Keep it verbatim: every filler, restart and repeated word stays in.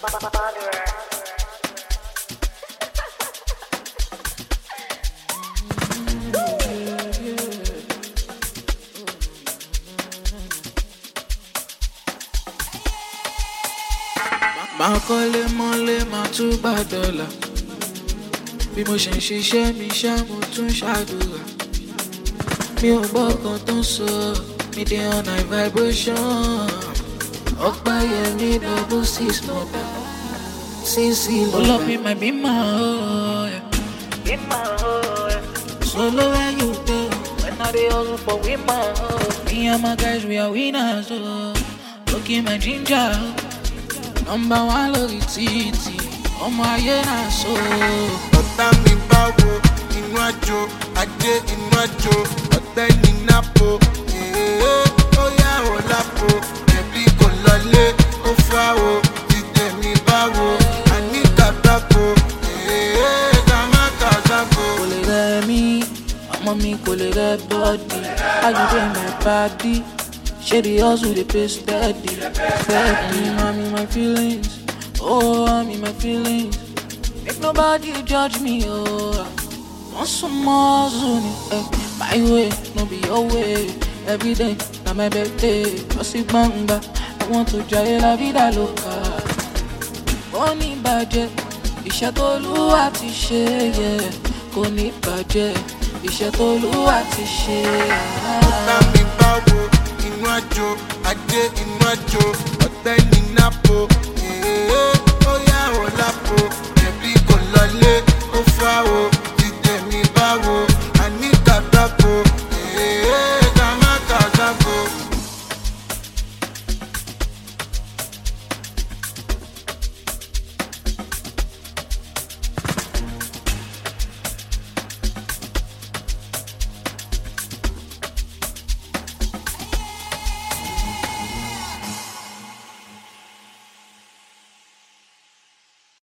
Máa kọ́lé mọ́lé máa tún gbà dọ́là. Bí mo ṣe ń ṣiṣẹ́ mi ṣá mo tún ṣàdúrà. Mi ò gbọ́ kan tó ń sọ, mi dé on high vibration. Ọ̀pá yẹn ní double six mọ̀dà. Sísì ló lọ bí my be my oh yeah. Be my oh yeah. Solo where you go, when I dey hustle for we my oh. Me and my guys we are winners oh. Look in my ginger. Number one lórí títì, ọmọ ayé náà so. Ọ̀tá mi báwo inú àjò, ajé inú àjò, ọ̀tẹ́ ní nápò. Ó yá ò lápò, ẹ̀bí kò lọlé, ó fáwo, dídé mi báwo, àní kàtàkó. Kàmá kàtàkó. Kò lè rẹ̀ mí, ọmọ mi kò lè rẹ̀ bọ́ọ̀dì. Àjùdé my body. Shady hustle, they pay steady, steady. I'm in my feelings, oh, I'm in my feelings. Make nobody judge me, oh. Want some more soon, eh? My way, no be your way. Every day, na my birthday. Bossy banga, I want to try la vida loca. Boni budget, iṣẹ́ t'Olúwa ti ṣe, yeah. Kò ní bàjẹ́, iṣẹ́ t'Olúwa ti ṣe. Ọ̀tá mi báwo. Inú àjò, ajé inú àjò, ọ̀tẹ́ ní nápò. Ó yá ò lápò, ẹ̀bí kò lọlé, ó fáwo.